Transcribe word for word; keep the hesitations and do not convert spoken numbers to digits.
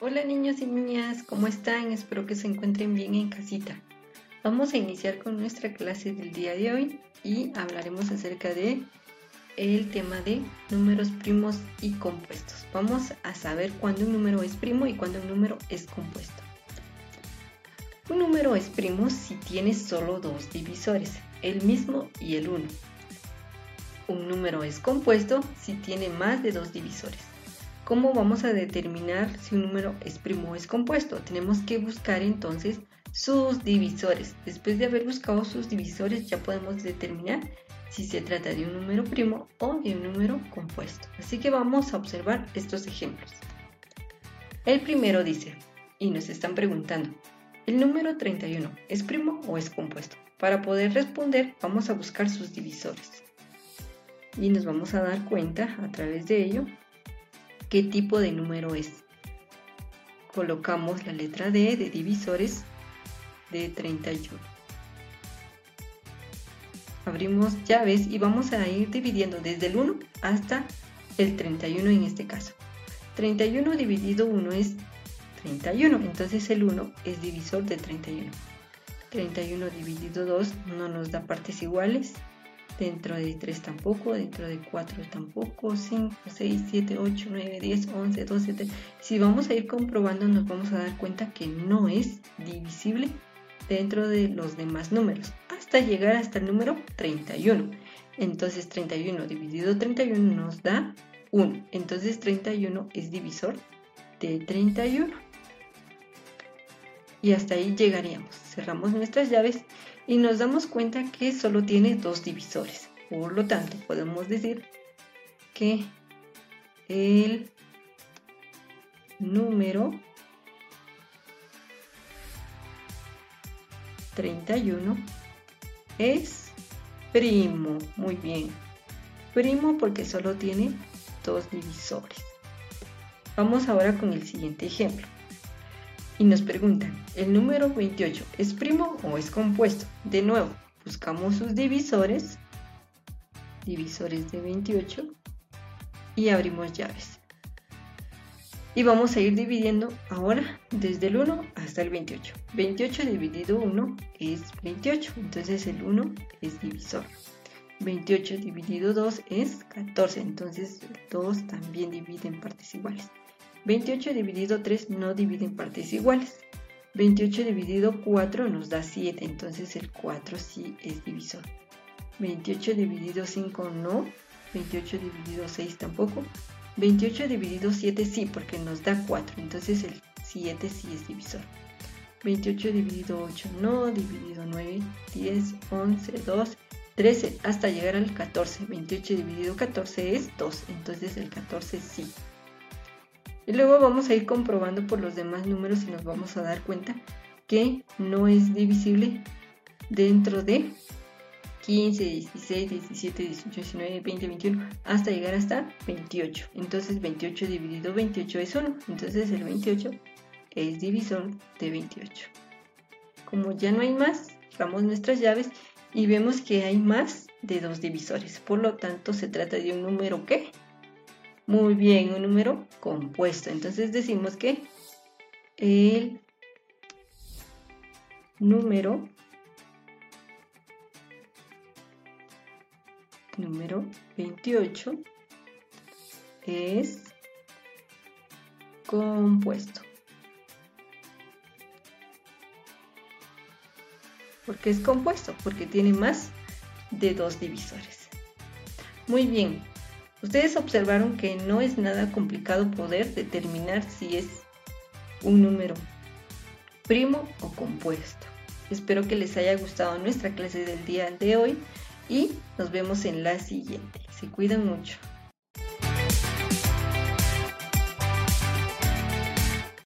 Hola niños y niñas, ¿cómo están? Espero que se encuentren bien en casita. Vamos a iniciar con nuestra clase del día de hoy y hablaremos acerca de el tema de números primos y compuestos. Vamos a saber cuándo un número es primo y cuándo un número es compuesto. Un número es primo si tiene solo dos divisores, el mismo y el uno. Un número es compuesto si tiene más de dos divisores. ¿Cómo vamos a determinar si un número es primo o es compuesto? Tenemos que buscar entonces sus divisores. Después de haber buscado sus divisores ya podemos determinar si se trata de un número primo o de un número compuesto. Así que vamos a observar estos ejemplos. El primero dice, y nos están preguntando, ¿el número treinta y uno es primo o es compuesto? Para poder responder vamos a buscar sus divisores. Y nos vamos a dar cuenta a través de ello qué tipo de número es. Colocamos la letra D de divisores de treinta y uno. Abrimos llaves y vamos a ir dividiendo desde el uno hasta el treinta y uno en este caso. treinta y uno dividido uno es treinta y uno, entonces el uno es divisor de treinta y uno. treinta y uno dividido dos no nos da partes iguales. Dentro de tres tampoco, dentro de cuatro tampoco, cinco, seis, siete, ocho, nueve, diez, once, doce, trece. Si vamos a ir comprobando nos vamos a dar cuenta que no es divisible dentro de los demás números, hasta llegar hasta el número treinta y uno. Entonces treinta y uno dividido treinta y uno nos da uno. Entonces treinta y uno es divisor de treinta y uno. Y hasta ahí llegaríamos. Cerramos nuestras llaves y nos damos cuenta que solo tiene dos divisores. Por lo tanto, podemos decir que el número treinta y uno es primo. Muy bien. Primo porque solo tiene dos divisores. Vamos ahora con el siguiente ejemplo. Y nos preguntan, ¿el número veintiocho es primo o es compuesto? De nuevo, buscamos sus divisores, divisores de veintiocho, y abrimos llaves. Y vamos a ir dividiendo ahora desde el uno hasta el veintiocho. veintiocho dividido uno es veintiocho, entonces el uno es divisor. veintiocho dividido dos es catorce, entonces el dos también divide en partes iguales. veintiocho dividido tres no divide en partes iguales. veintiocho dividido cuatro nos da siete, entonces el cuatro sí es divisor. veintiocho dividido cinco no. veintiocho dividido seis tampoco. veintiocho dividido siete sí, porque nos da cuatro, entonces el siete sí es divisor. veintiocho dividido ocho no. Dividido nueve, diez, once, doce, trece, hasta llegar al catorce. veintiocho dividido catorce es dos, entonces el catorce sí. Y luego vamos a ir comprobando por los demás números y nos vamos a dar cuenta que no es divisible dentro de quince, dieciséis, diecisiete, dieciocho, diecinueve, veinte, veintiuno, hasta llegar hasta veintiocho. Entonces veintiocho dividido veintiocho es uno, entonces el veintiocho es divisor de veintiocho. Como ya no hay más, cerramos nuestras llaves y vemos que hay más de dos divisores. Por lo tanto, se trata de un número ¿qué? Muy bien, un número compuesto. Entonces decimos que el número número veintiocho es compuesto. ¿Por qué es compuesto? Porque tiene más de dos divisores. Muy bien. Ustedes observaron que no es nada complicado poder determinar si es un número primo o compuesto. Espero que les haya gustado nuestra clase del día de hoy y nos vemos en la siguiente. Se cuidan mucho.